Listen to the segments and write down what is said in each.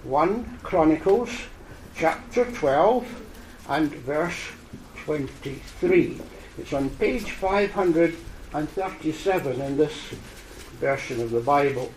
1 Chronicles chapter 12 and verse 23. It's on page 537 in this version of the Bible.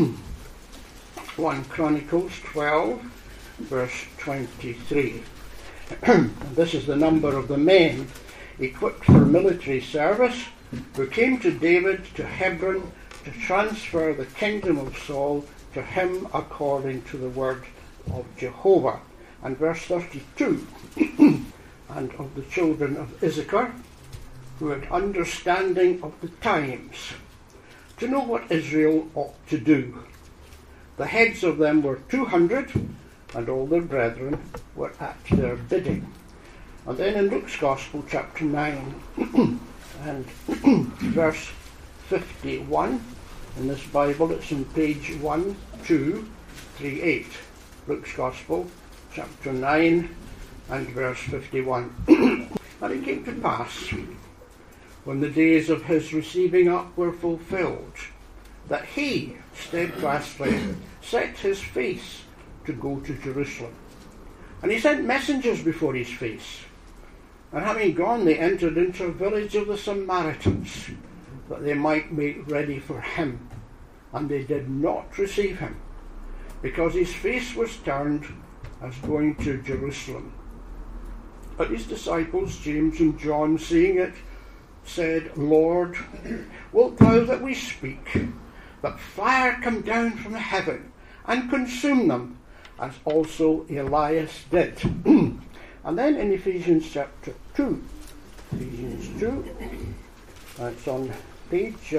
1 Chronicles 12 verse 23. This is the number of the men equipped for military service who came to David to Hebron to transfer the kingdom of Saul to him according to the word of Jehovah. And verse 32, and of the children of Issachar, who had understanding of the times, to know what Israel ought to do. The heads of them were 200, and all their brethren were at their bidding. And then in Luke's Gospel, chapter 9, and verse 51, in this Bible, it's on page 1238. Luke's Gospel, chapter 9, and verse 51. And it came to pass, when the days of his receiving up were fulfilled, that he steadfastly set his face to go to Jerusalem. And he sent messengers before his face. And having gone, they entered into a village of the Samaritans, that they might make ready for him. And they did not receive him, because his face was turned as going to Jerusalem. But his disciples, James and John, seeing it, said, Lord, wilt thou that we speak, that fire come down from heaven and consume them, as also Elias did? And then in Ephesians chapter 2, Ephesians 2, it's on page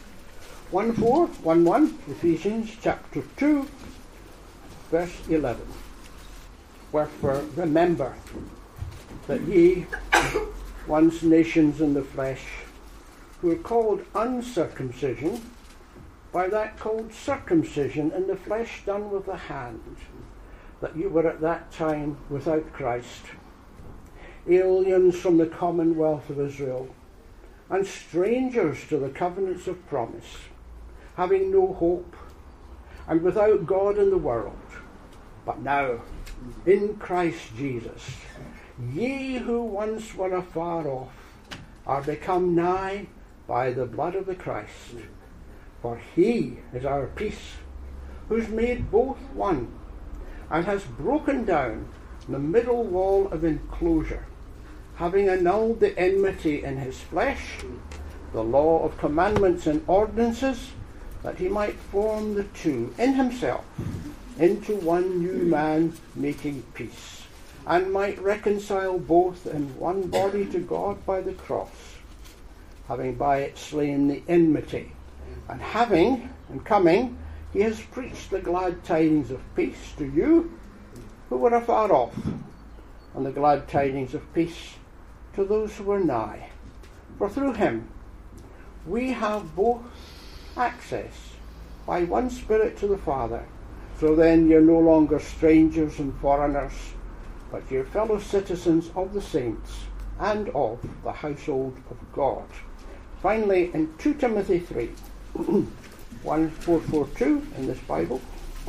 1411, Ephesians chapter 2, verse 11. Wherefore remember that ye, once nations in the flesh, who are called uncircumcision, by that called circumcision in the flesh done with the hand, that you were at that time without Christ, aliens from the commonwealth of Israel, and strangers to the covenants of promise, having no hope, and without God in the world. But now, in Christ Jesus, ye who once were afar off are become nigh by the blood of the Christ. For he is our peace, who's made both one, and has broken down the middle wall of enclosure, having annulled the enmity in his flesh, the law of commandments and ordinances, that he might form the two in himself into one new man, making peace, and might reconcile both in one body to God by the cross, having by it slain the enmity. And coming, he has preached the glad tidings of peace to you who were afar off, and the glad tidings of peace to those who were nigh. For through him we have both access by one Spirit to the Father. So then you're no longer strangers and foreigners, but you're fellow citizens of the saints and of the household of God. Finally, in 2 Timothy 3, 1442 in this Bible,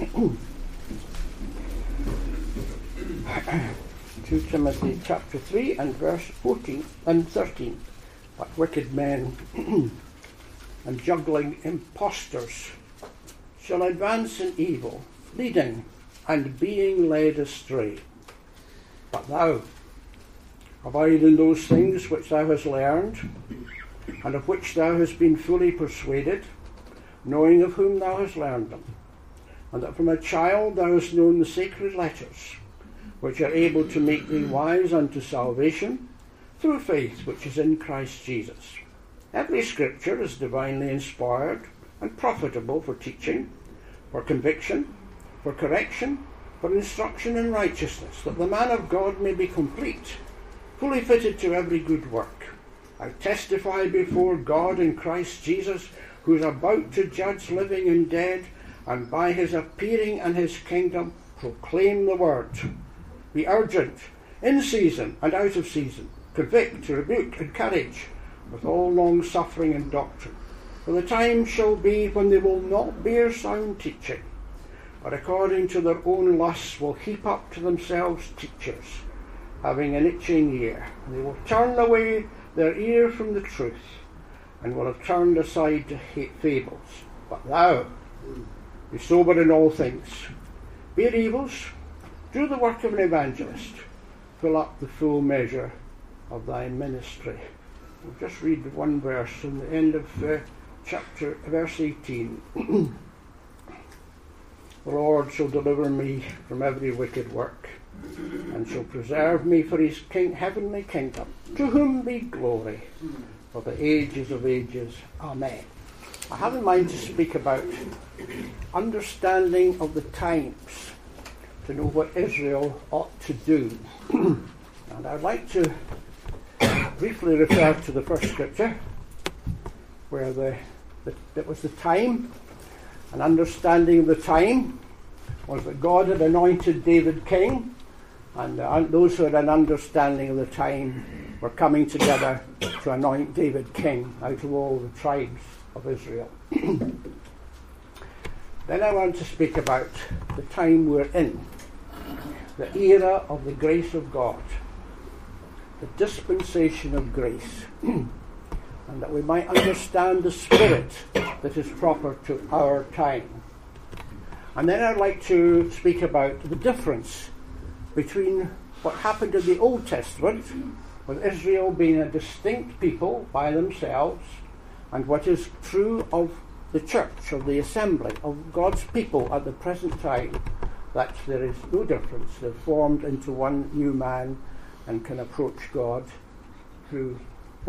2 Timothy chapter 3 and verse 14 and 13. But wicked men and juggling impostors shall advance in evil, leading and being led astray. But thou, abide in those things which thou hast learned, and of which thou hast been fully persuaded, knowing of whom thou hast learned them, and that from a child thou hast known the sacred letters, which are able to make thee wise unto salvation, through faith which is in Christ Jesus. Every scripture is divinely inspired and profitable for teaching, for conviction, for correction, for instruction in righteousness, that the man of God may be complete, fully fitted to every good work. I testify before God in Christ Jesus, who is about to judge living and dead, and by his appearing and his kingdom proclaim the word. Be urgent, in season and out of season, convict, rebuke, encourage, with all long suffering and doctrine. For the time shall be when they will not bear sound teaching, but according to their own lusts will heap up to themselves teachers, having an itching ear. They will turn away their ear from the truth, and will have turned aside to hate fables. But thou, be sober in all things, bear evils, do the work of an evangelist, fill up the full measure of thy ministry. We'll just read one verse from the end of verse 18. The Lord shall deliver me from every wicked work, and shall preserve me for his heavenly kingdom, to whom be glory for the ages of ages. Amen. I have in mind to speak about understanding of the times, to know what Israel ought to do. And I'd like to briefly refer to the first scripture, where that was the time. An understanding of the time was that God had anointed David king, and those who had an understanding of the time were coming together to anoint David king out of all the tribes of Israel. Then I want to speak about the time we're in, the era of the grace of God, the dispensation of grace, and that we might understand the spirit that is proper to our time. And then I'd like to speak about the difference between what happened in the Old Testament, with Israel being a distinct people by themselves, and what is true of the church, of the assembly, of God's people at the present time, that there is no difference. They're formed into one new man and can approach God through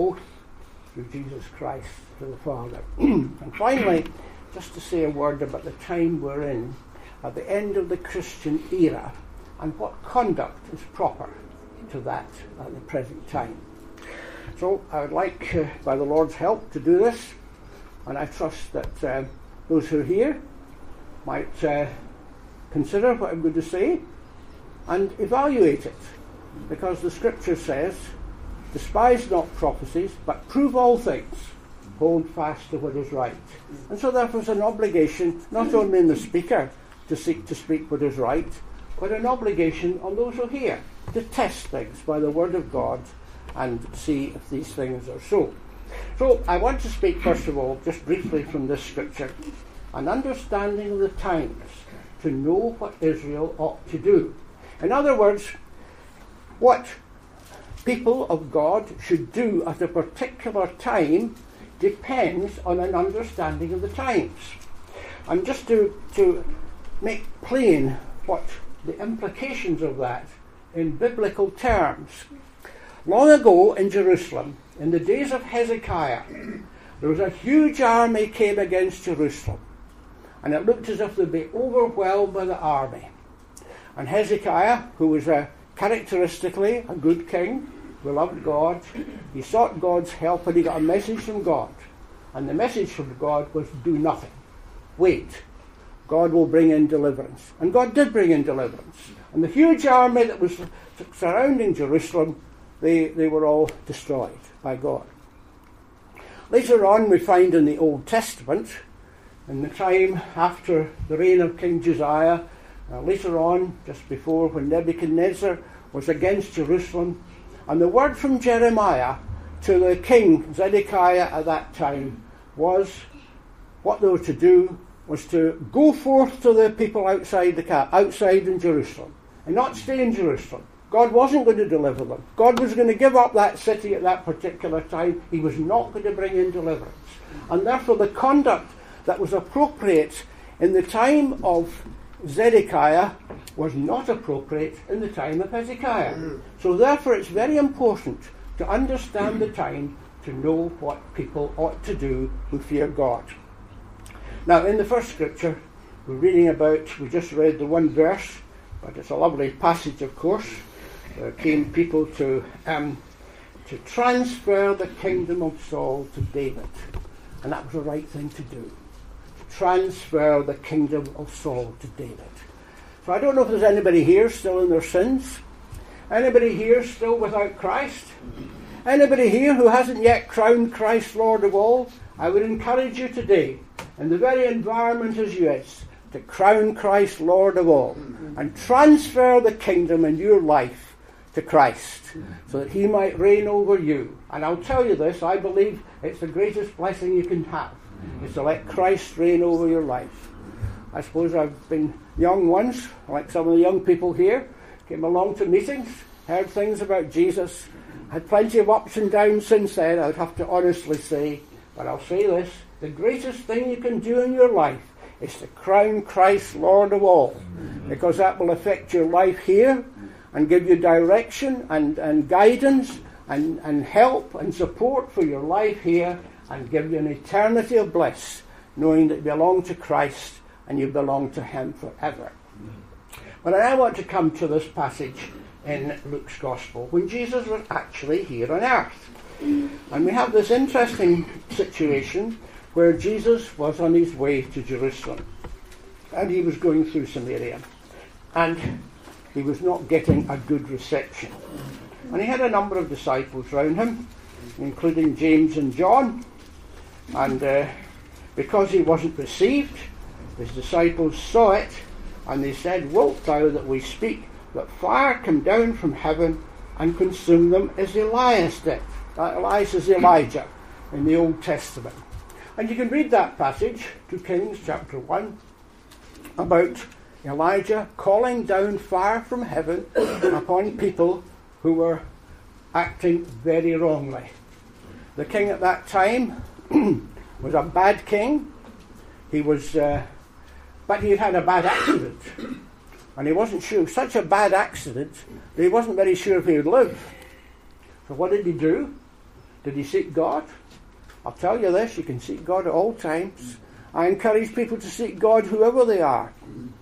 Jesus Christ, to the Father. And finally, just to say a word about the time we're in, at the end of the Christian era, and what conduct is proper to that at the present time. So I would like, by the Lord's help, to do this, and I trust that those who are here might consider what I'm going to say and evaluate it, because the Scripture says, despise not prophecies, but prove all things, hold fast to what is right. And so therefore there's an obligation, not only in the speaker to seek to speak what is right, but an obligation on those who hear to test things by the word of God and see if these things are so. So I want to speak first of all, just briefly from this scripture, an understanding of the times, to know what Israel ought to do. In other words, what people of God should do at a particular time depends on an understanding of the times. And just to make plain what the implications of that in biblical terms. Long ago in Jerusalem, in the days of Hezekiah, there was a huge army came against Jerusalem, and it looked as if they'd be overwhelmed by the army. And Hezekiah, who was characteristically a good king, who loved God, he sought God's help, and he got a message from God. And the message from God was, do nothing. Wait. God will bring in deliverance. And God did bring in deliverance. And the huge army that was surrounding Jerusalem, they were all destroyed by God. Later on, we find in the Old Testament, in the time after the reign of King Josiah, later on, just before, when Nebuchadnezzar was against Jerusalem, and the word from Jeremiah to the king Zedekiah at that time was, what they were to do was to go forth to the people outside in Jerusalem, and not stay in Jerusalem. God wasn't going to deliver them. God was going to give up that city at that particular time. He was not going to bring in deliverance. And therefore the conduct that was appropriate in the time of Zedekiah was not appropriate in the time of Hezekiah. So therefore it's very important to understand the time, to know what people ought to do who fear God. Now in the first scripture we're reading about, we just read the one verse, but it's a lovely passage of course. There came people to transfer the kingdom of Saul to David. And that was the right thing to do. To transfer the kingdom of Saul to David. So I don't know if there's anybody here still in their sins. Anybody here still without Christ? Anybody here who hasn't yet crowned Christ Lord of all? I would encourage you today, in the very environment as you is, to crown Christ Lord of all and transfer the kingdom in your life to Christ so that he might reign over you. And I'll tell you this, I believe it's the greatest blessing you can have, is to let Christ reign over your life. I suppose I've been young once, like some of the young people here, came along to meetings, heard things about Jesus, had plenty of ups and downs since then, I'd have to honestly say, but I'll say this, the greatest thing you can do in your life is to crown Christ Lord of all, because that will affect your life here and give you direction and guidance and help and support for your life here and give you an eternity of bliss, knowing that you belong to Christ and you belong to him forever. But I want to come to this passage in Luke's Gospel when Jesus was actually here on earth. And we have this interesting situation where Jesus was on his way to Jerusalem. And he was going through Samaria. And he was not getting a good reception. And he had a number of disciples round him, including James and John. And because he wasn't received, his disciples saw it, and they said, "Wilt thou that we speak that fire come down from heaven and consume them as Elias did?" Elias is Elijah in the Old Testament. And you can read that passage, 2 Kings chapter 1, about Elijah calling down fire from heaven upon people who were acting very wrongly. The king at that time was a bad king. He was, but he had a bad accident. And he wasn't sure, such a bad accident, that he wasn't very sure if he would live. So what did he do? Did he seek God? I'll tell you this, you can seek God at all times. I encourage people to seek God whoever they are.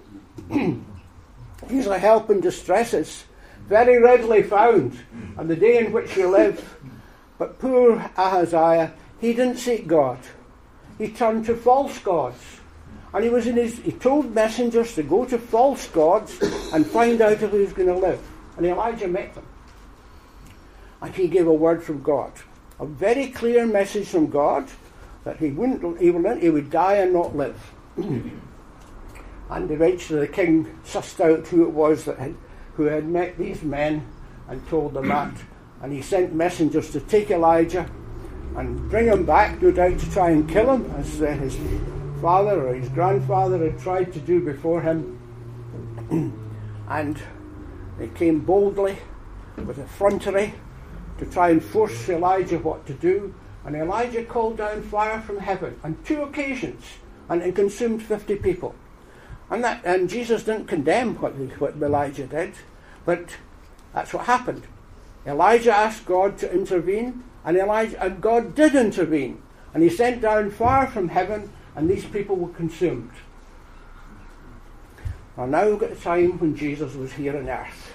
He's a help in distress. It's very readily found on the day in which you live. But poor Ahaziah, he didn't seek God. He turned to false gods. And he told messengers to go to false gods and find out if he was going to live. And Elijah met them. And he gave a word from God. A very clear message from God that he would die and not live. And eventually the king sussed out who it was who had met these men and told them that. And he sent messengers to take Elijah and bring him back, no doubt to try and kill him, as his father or his grandfather had tried to do before him. And they came boldly with effrontery to try and force Elijah what to do. And Elijah called down fire from heaven on 2 occasions, and it consumed 50 people. And Jesus didn't condemn what Elijah did, but that's what happened. Elijah asked God to intervene, and God did intervene. And he sent down fire from heaven, and these people were consumed. Well, now we've got the time when Jesus was here on earth.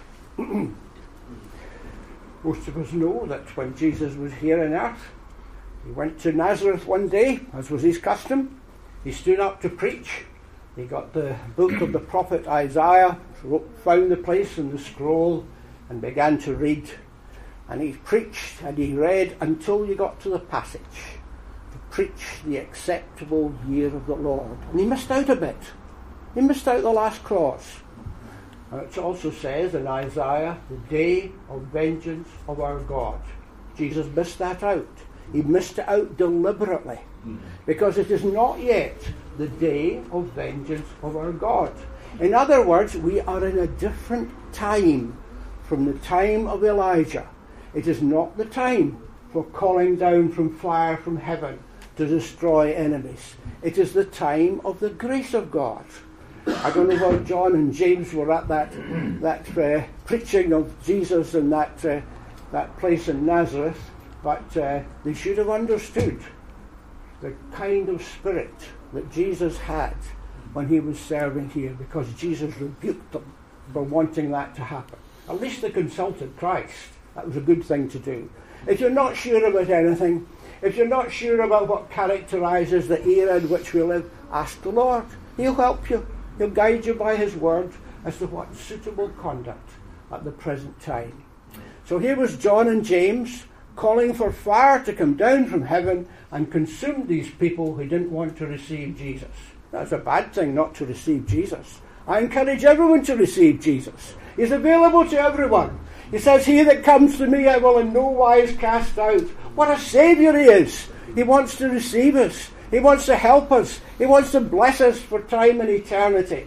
Most of us know that when Jesus was here on earth, he went to Nazareth one day, as was his custom. He stood up to preach. He got the book of the prophet Isaiah, found the place in the scroll, and began to read. And he preached and he read until you got to the passage, to preach the acceptable year of the Lord. And he missed out a bit. He missed out the last clause. And it also says in Isaiah, the day of vengeance of our God. Jesus missed that out. He missed it out deliberately, because it is not yet the day of vengeance of our God. In other words, we are in a different time from the time of Elijah. It is not the time for calling down from fire from heaven to destroy enemies. It is the time of the grace of God. I don't know where John and James were at that preaching of Jesus in that place in Nazareth, but they should have understood the kind of spirit that Jesus had when he was serving here, because Jesus rebuked them for wanting that to happen. At least they consulted Christ. That was a good thing to do. If you're not sure about anything, if you're not sure about what characterises the era in which we live, ask the Lord. He'll help you. He'll guide you by his word as to what's suitable conduct at the present time. So here was John and James calling for fire to come down from heaven and consume these people who didn't want to receive Jesus. That's a bad thing not to receive Jesus. I encourage everyone to receive Jesus. He's available to everyone. He says, "He that comes to me I will in no wise cast out." What a Saviour he is. He wants to receive us. He wants to help us. He wants to bless us for time and eternity.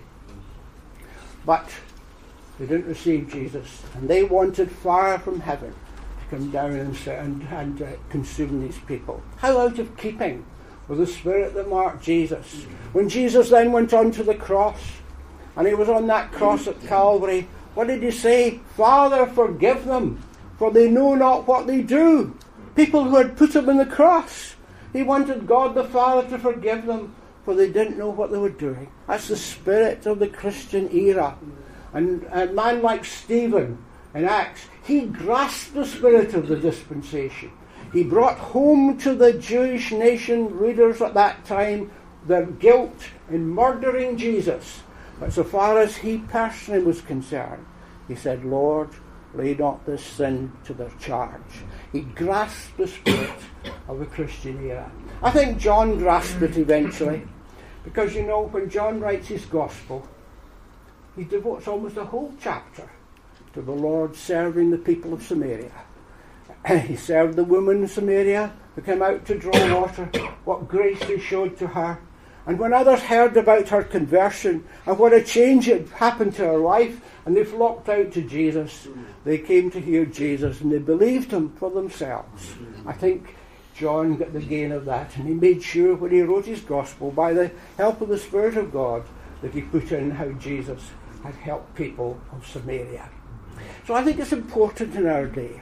But they didn't receive Jesus, and they wanted fire from heaven to come down and consume these people. How out of keeping with the spirit that marked Jesus. When Jesus then went on to the cross, and he was on that cross at Calvary, what did he say? "Father, forgive them, for they know not what they do." People who had put him on the cross. He wanted God the Father to forgive them, for they didn't know what they were doing. That's the spirit of the Christian era. And a man like Stephen in Acts, he grasped the spirit of the dispensation. He brought home to the Jewish nation leaders at that time their guilt in murdering Jesus. But so far as he personally was concerned, he said, "Lord, lay not this sin to their charge." He grasped the spirit of the Christian era. I think John grasped it eventually, because you know, when John writes his gospel, he devotes almost a whole chapter to the Lord serving the people of Samaria. He served the woman in Samaria who came out to draw water, what grace he showed to her. And when others heard about her conversion and what a change had happened to her life, and they flocked out to Jesus, they came to hear Jesus and they believed him for themselves. I think John got the gain of that, and he made sure when he wrote his gospel, by the help of the Spirit of God, that he put in how Jesus had helped people of Samaria. So I think it's important in our day.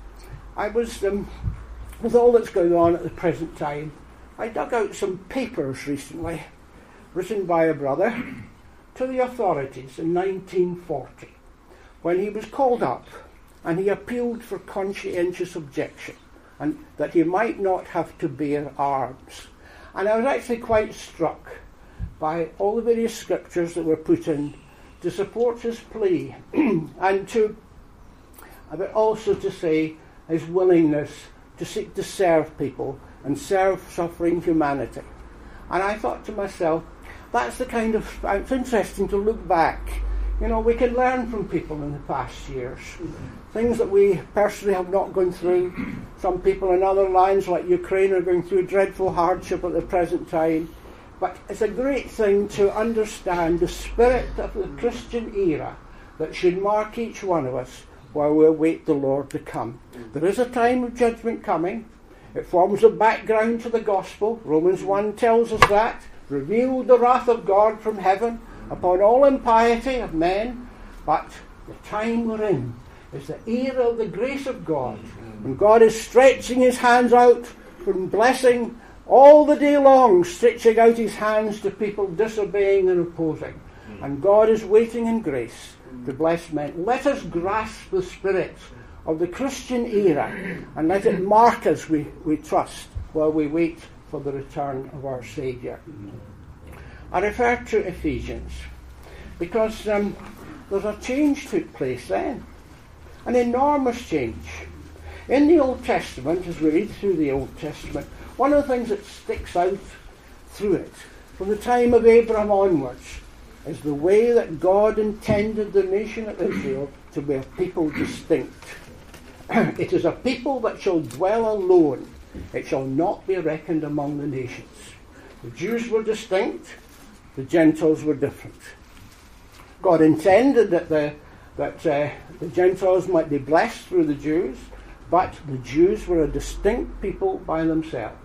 I was, with all that's going on at the present time, I dug out some papers recently, written by a brother to the authorities in 1940, when he was called up and he appealed for conscientious objection, and that he might not have to bear arms. And I was actually quite struck by all the various scriptures that were put in to support his plea, and but also to say his willingness to seek to serve people and serve suffering humanity. And I thought to myself, that's the kind of, it's interesting to look back. You know, we can learn from people in the past years. Things that we personally have not gone through. Some people in other lands like Ukraine are going through dreadful hardship at the present time. But it's a great thing to understand the spirit of the Christian era that should mark each one of us while we await the Lord to come. There is a time of judgment coming. It forms a background to the gospel. Romans 1 tells us that. Revealed the wrath of God from heaven upon all impiety of men. But the time we're in is the era of the grace of God, when God is stretching his hands out from blessing all the day long, stretching out his hands to people disobeying and opposing. And God is waiting in grace to bless men. Let us grasp the spirit of the Christian era and let it mark us, we trust, while we wait for the return of our Saviour. I refer to Ephesians because there's a change took place then, an enormous change. In the Old Testament, as we read through the Old Testament, one of the things that sticks out through it, from the time of Abraham onwards, is the way that God intended the nation of Israel to be a people distinct. It is a people that shall dwell alone. It shall not be reckoned among the nations. The Jews were distinct. The Gentiles were different. God intended that the Gentiles might be blessed through the Jews, but the Jews were a distinct people by themselves.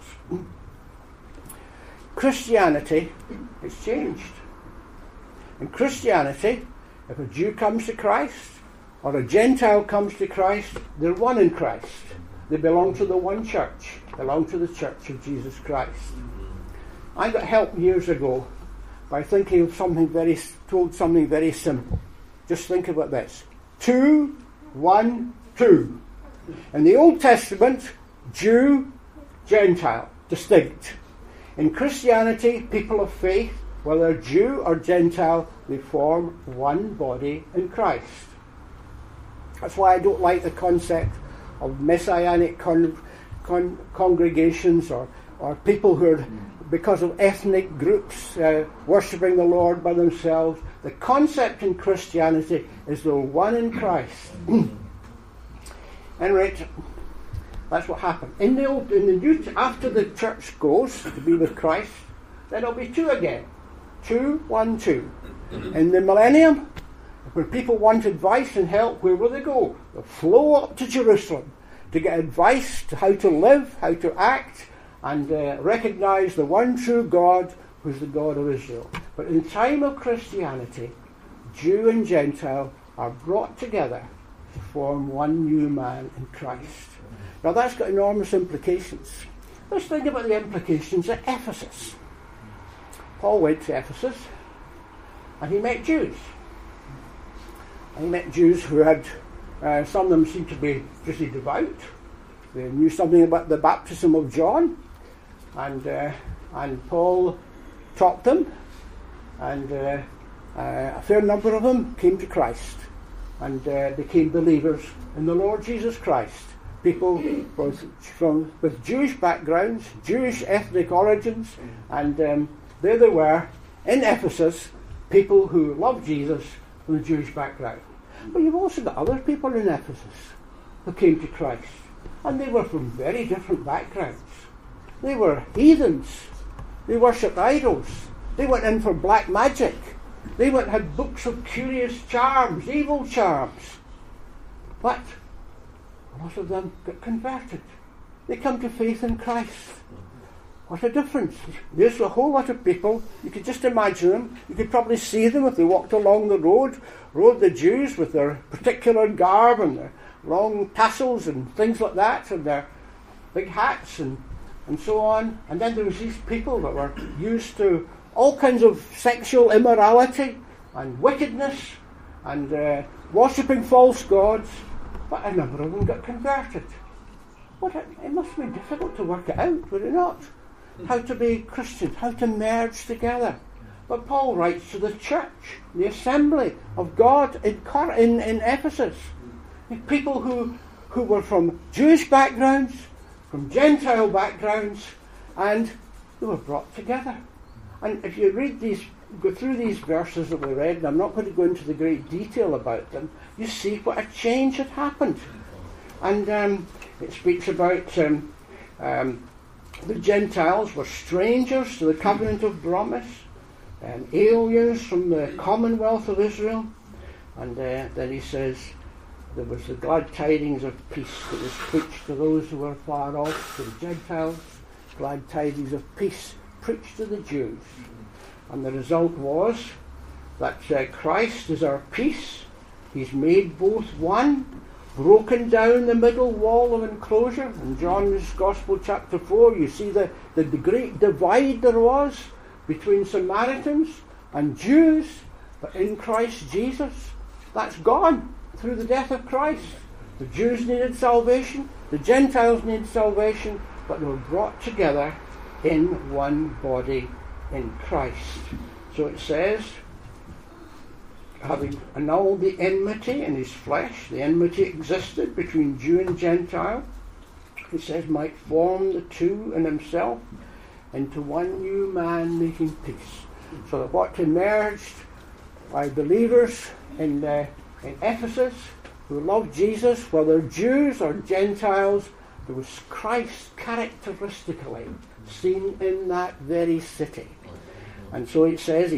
Christianity has changed. In Christianity, if a Jew comes to Christ, or a Gentile comes to Christ, they're one in Christ. They belong to the one church, belong to the church of Jesus Christ. I got help years ago by thinking of something very simple. Just think about this. 2, 1, 2. In the Old Testament, Jew, Gentile, distinct. In Christianity, people of faith, whether Jew or Gentile, they form one body in Christ. That's why I don't like the concept of messianic congregations or people who are because of ethnic groups worshipping the Lord by themselves. The concept in Christianity is the one in Christ. Anyway, that's what happened. After the church goes to be with Christ, then it'll be two again. 2, 1, 2. In the millennium, when people want advice and help, where will they go? They'll flow up to Jerusalem to get advice to how to live, how to act, and recognise the one true God, who's the God of Israel. But in the time of Christianity, Jew and Gentile are brought together to form one new man in Christ. Now that's got enormous implications. Let's think about the implications at Ephesus. Paul went to Ephesus and he met Jews. And he met Jews who had, some of them seemed to be pretty devout. They knew something about the baptism of John. And Paul taught them. And a fair number of them came to Christ and became believers in the Lord Jesus Christ. People with Jewish backgrounds, Jewish ethnic origins, and there they were in Ephesus, people who loved Jesus from a Jewish background. But you've also got other people in Ephesus who came to Christ, and they were from very different backgrounds. They were heathens. They worshipped idols. They went in for black magic. They had books of curious charms, evil charms. But a lot of them got converted. They come to faith in Christ. What a difference. There's a whole lot of people. You could just imagine them. You could probably see them if they walked along the road. The Jews with their particular garb and their long tassels and things like that, and their big hats and so on. And then there was these people that were used to all kinds of sexual immorality and wickedness and worshipping false gods. But a number of them got converted. It must be difficult to work it out, would it not? How to be Christians, how to merge together. But Paul writes to the church, the assembly of God in Ephesus. People who were from Jewish backgrounds, from Gentile backgrounds, and they were brought together. And if you go through these verses that we read, and I'm not going to go into the great detail about them, you see what a change had happened. And it speaks about the Gentiles were strangers to the covenant of promise, and aliens from the commonwealth of Israel. And then he says there was the glad tidings of peace that was preached to those who were far off, to the Gentiles, glad tidings of peace preached to the Jews. And the result was that Christ is our peace. He's made both one, broken down the middle wall of enclosure. In John's Gospel chapter 4, you see the great divide there was between Samaritans and Jews. But in Christ Jesus, that's gone through the death of Christ. The Jews needed salvation, the Gentiles needed salvation, but they were brought together in one body in Christ. So it says, having annulled the enmity in his flesh, the enmity existed between Jew and Gentile, it says, might form the two in himself into one new man, making peace. So that what emerged by believers in Ephesus who loved Jesus, whether Jews or Gentiles, there was Christ characteristically seen in that very city. And so it says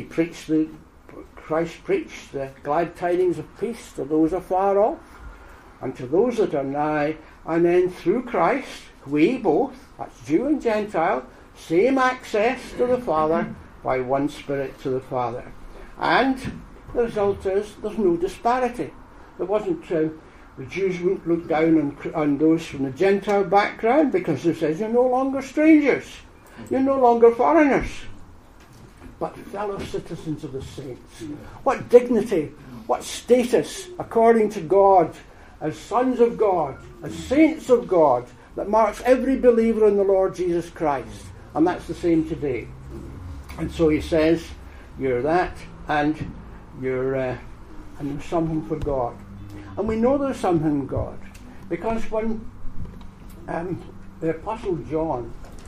Christ preached the glad tidings of peace to those afar off and to those that are nigh, and then through Christ we both, that's Jew and Gentile, same access to the Father by one Spirit to the Father. And the result is there's no disparity. There wasn't the Jews wouldn't look down on those from the Gentile background, because it says you're no longer strangers, you're no longer foreigners, but fellow citizens of the saints. What dignity, what status, according to God, as sons of God, as saints of God, that marks every believer in the Lord Jesus Christ. And that's the same today. And so he says, you're that, and there's something for God. And we know there's something in God, because when the Apostle John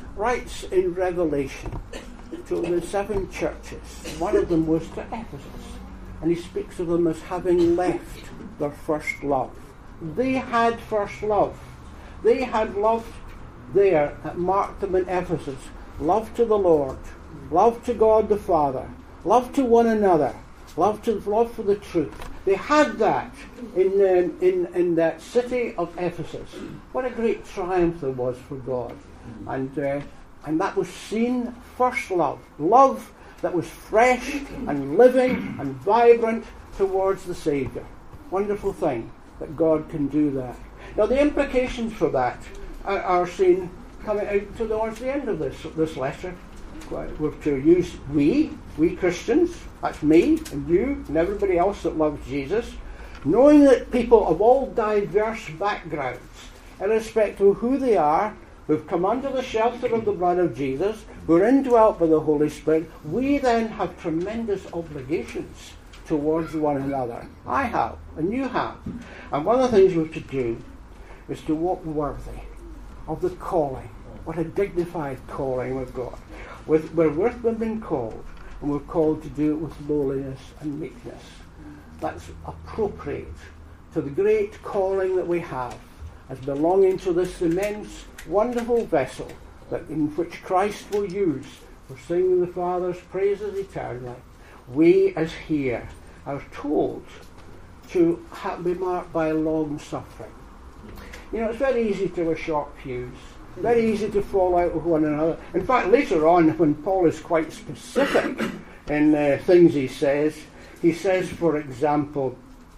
writes in Revelation to the 7 churches. One of them was to Ephesus, and he speaks of them as having left their first love. They had first love. They had love there that marked them in Ephesus. Love to the Lord, love to God the Father, love to one another, love for the truth. They had that in that city of Ephesus. What a great triumph there was for God. And that was seen, first love. Love that was fresh and living and vibrant towards the Saviour. Wonderful thing that God can do that. Now the implications for that are seen coming out towards the end of this letter. We're to use we Christians, that's me and you and everybody else that loves Jesus, knowing that people of all diverse backgrounds, irrespective of who they are, who've come under the shelter of the blood of Jesus, who are indwelt by the Holy Spirit, we then have tremendous obligations towards one another. I have, and you have. And one of the things we're to do is to walk worthy of the calling. What a dignified calling we've got. We're worth being called, and we're called to do it with lowliness and meekness. That's appropriate to the great calling that we have as belonging to this immense, wonderful vessel that in which Christ will use for singing the Father's praises eternally. We, as here, are told to be marked by long suffering. You know, it's very easy to have a short fuse. Very easy to fall out with one another. In fact, later on, when Paul is quite specific in things he says, for example,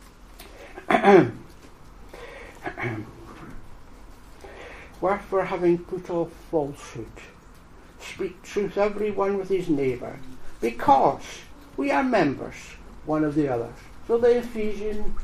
wherefore, having put off falsehood, speak truth every one with his neighbour, because we are members one of the other. So the Ephesian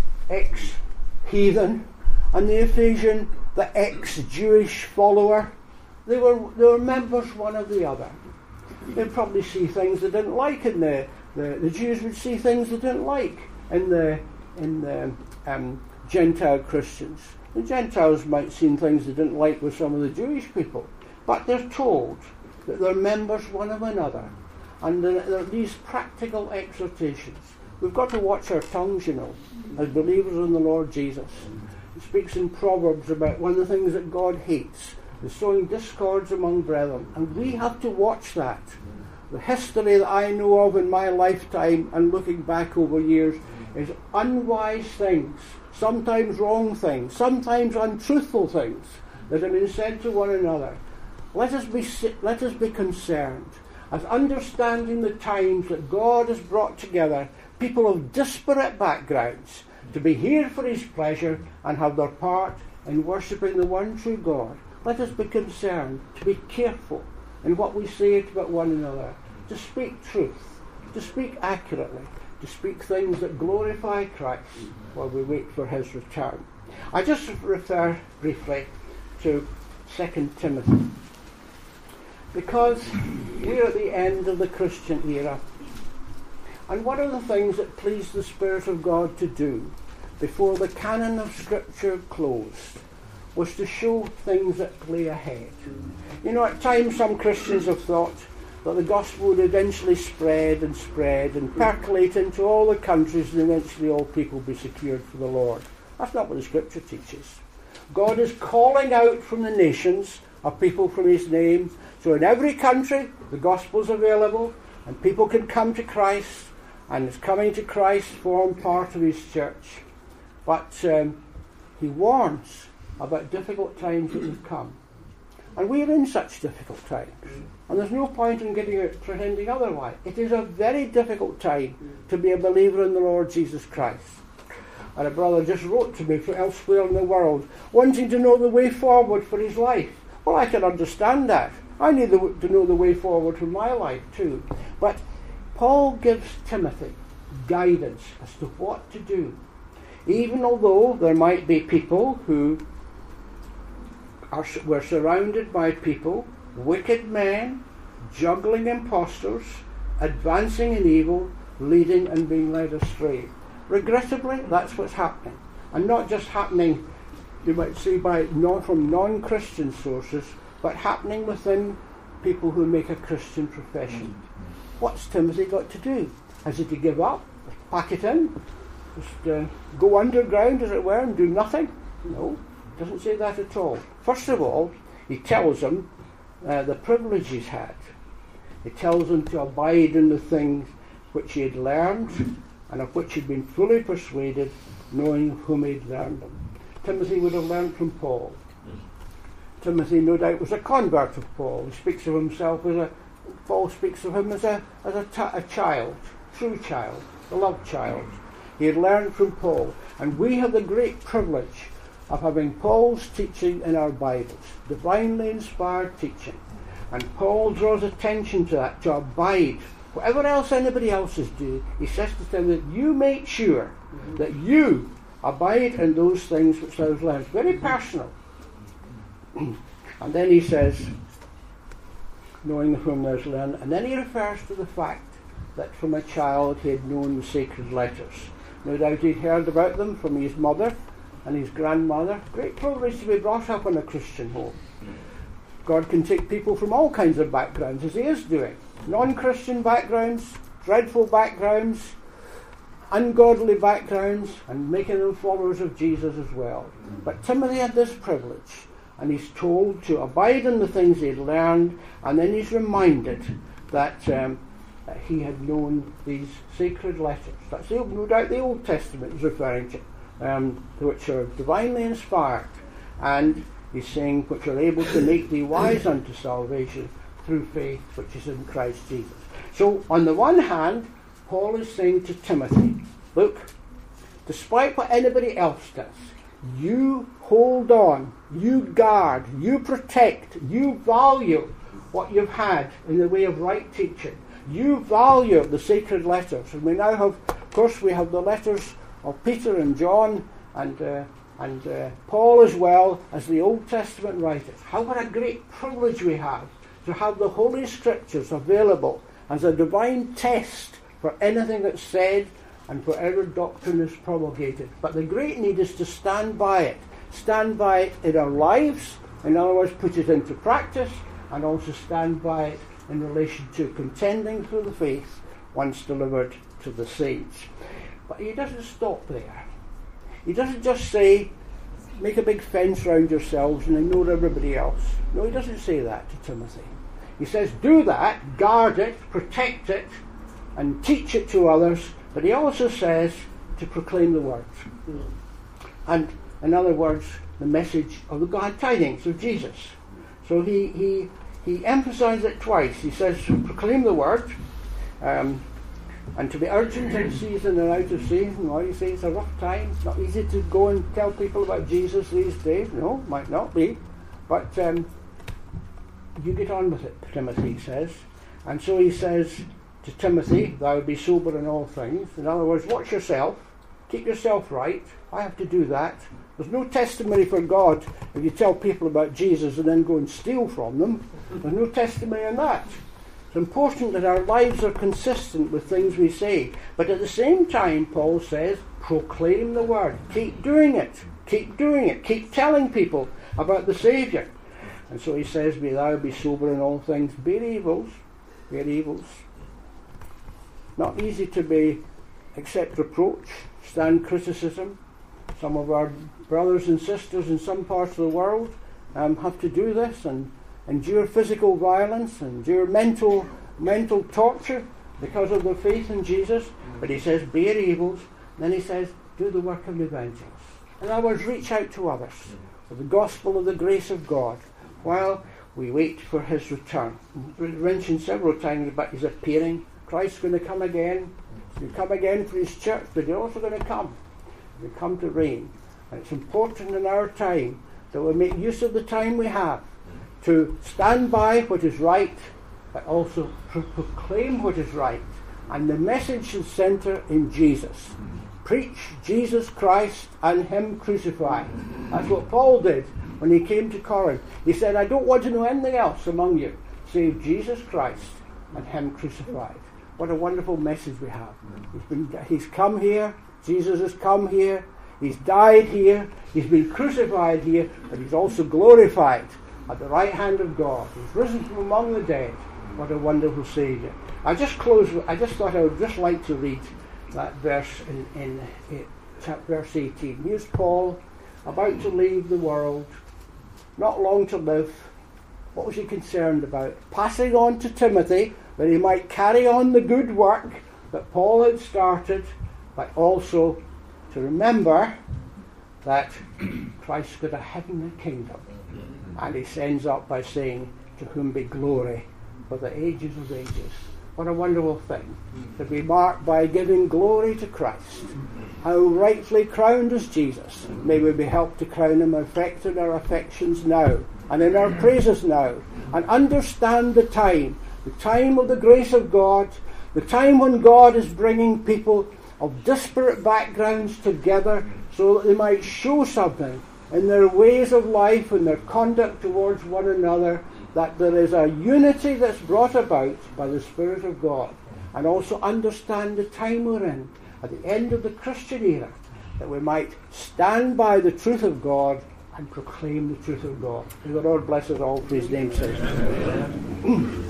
ex-heathen and the Ephesian, the ex-Jewish follower, they were members one of the other. They'd probably see things they didn't like in the Jews would see things they didn't like in the Gentile Christians. The Gentiles might see things they didn't like with some of the Jewish people, but they're told that they're members one of another, and there are these practical exhortations. We've got to watch our tongues, you know, as believers in the Lord Jesus. It speaks in Proverbs about one of the things that God hates is sowing discords among brethren, and we have to watch that. The history that I know of in my lifetime and looking back over years is unwise things, sometimes wrong things, sometimes untruthful things that have been said to one another. Let us be concerned as understanding the times that God has brought together people of disparate backgrounds to be here for his pleasure and have their part in worshipping the one true God. Let us be concerned to be careful in what we say about one another, to speak truth, to speak accurately, to speak things that glorify Christ while we wait for his return. I just refer briefly to 2 Timothy, because we're at the end of the Christian era, and one of the things that pleased the Spirit of God to do before the canon of Scripture closed was to show things that lay ahead. You know, at times some Christians have thought that the gospel would eventually spread and percolate into all the countries, and eventually all people be secured for the Lord. That's not what the Scripture teaches. God is calling out from the nations a people from his name. So in every country the gospel is available and people can come to Christ, and it's coming to Christ form part of his church. But he warns about difficult times that will come. And we are in such difficult times. And there's no point in getting out pretending otherwise. It is a very difficult time to be a believer in the Lord Jesus Christ. And a brother just wrote to me from elsewhere in the world, wanting to know the way forward for his life. Well, I can understand that. I need to know the way forward for my life too. But Paul gives Timothy guidance as to what to do. Even although there might be people who were surrounded by people, wicked men, juggling impostors, advancing in evil, leading and being led astray. Regrettably, that's what's happening. And not just happening, you might say, from non-Christian sources, but happening within people who make a Christian profession. What's Timothy got to do? Has he to give up? Pack it in? Just go underground, as it were, and do nothing? No, he doesn't say that at all. First of all, he tells him the privilege he's had. He tells him to abide in the things which he had learned and of which he'd been fully persuaded, knowing whom he'd learned them. Timothy would have learned from Paul. Timothy, no doubt, was a convert of Paul. He speaks of himself Paul speaks of him as a child, true child, a loved child. He had learned from Paul, and we have the great privilege of having Paul's teaching in our Bibles, divinely inspired teaching. And Paul draws attention to that, to abide. Whatever else anybody else is doing, he says to them that you make sure that you abide in those things which thou hast learned. Very personal. And then he says, knowing whom thou hast learned, and then he refers to the fact that from a child he had known the sacred letters. No doubt he'd heard about them from his mother and his grandmother. Great privilege to be brought up in a Christian home. God can take people from all kinds of backgrounds, as he is doing. Non-Christian backgrounds, dreadful backgrounds, ungodly backgrounds, and making them followers of Jesus as well. But Timothy had this privilege, and he's told to abide in the things he had learned, and then he's reminded that he had known these sacred letters. That's no doubt the Old Testament is referring to, which are divinely inspired, and he's saying, which are able to make thee wise unto salvation through faith which is in Christ Jesus. So, on the one hand, Paul is saying to Timothy, look, despite what anybody else does, you hold on, you guard, you protect, you value what you've had in the way of right teaching. You value the sacred letters. And we now have, of course, we have the letters of Peter and John and Paul as well as the Old Testament writers. How what a great privilege we have to have the Holy Scriptures available as a divine test for anything that's said and for whatever doctrine is promulgated. But the great need is to stand by it in our lives, in other words, put it into practice, and also stand by it in relation to contending for the faith once delivered to the saints. But he doesn't stop there. He doesn't just say, make a big fence round yourselves and ignore everybody else. No, he doesn't say that to Timothy. He says, do that, guard it, protect it, and teach it to others. But he also says to proclaim the word. And, in other words, the message of the glad tidings of Jesus. So he emphasizes it twice. He says to proclaim the word, and to be urgent in season and out of season. Well, you say it's a rough time. It's not easy to go and tell people about Jesus these days. No, might not be. But you get on with it, Timothy says. And so he says to Timothy, thou be sober in all things. In other words, watch yourself. Keep yourself right. I have to do that. There's no testimony for God if you tell people about Jesus and then go and steal from them. There's no testimony in that. It's important that our lives are consistent with things we say. But at the same time, Paul says, proclaim the word. Keep doing it. Keep doing it. Keep telling people about the Saviour. And so he says, be thou be sober in all things. Bear evils. Bear evils. Not easy to accept reproach, stand criticism. Some of our brothers and sisters in some parts of the world have to do this and endure physical violence, endure mental torture because of their faith in Jesus. But he says, bear evils. And then he says, do the work of evangelist. In other words, reach out to others with the gospel of the grace of God while we wait for his return. We mentioned several times about his appearing. Christ's going to come again. He'll come again for his church, but he's also going to come. He'll come to reign. And it's important in our time that we make use of the time we have to stand by what is right, but also proclaim what is right. And the message is centre in Jesus. Preach Jesus Christ and him crucified. That's what Paul did when he came to Corinth. He said, I don't want to know anything else among you save Jesus Christ and him crucified. What a wonderful message we have. He's come here. Jesus has come here. He's died here. He's been crucified here. But he's also glorified at the right hand of God. He's risen from among the dead. What a wonderful Saviour. I just thought I would just like to read that verse in verse 18. Here's Paul about to leave the world, not long to live. What was he concerned about? Passing on to Timothy, that he might carry on the good work that Paul had started, but also to remember that Christ's got a heavenly kingdom. And he ends up by saying, to whom be glory for the ages of ages. What a wonderful thing, to be marked by giving glory to Christ. How rightfully crowned is Jesus. May we be helped to crown him effect in our affections now, and in our praises now, and understand the time of the grace of God, the time when God is bringing people of disparate backgrounds together so that they might show something in their ways of life and their conduct towards one another, that there is a unity that's brought about by the Spirit of God, and also understand the time we're in, at the end of the Christian era, that we might stand by the truth of God and proclaim the truth of God. May the Lord bless us all for his name's sake.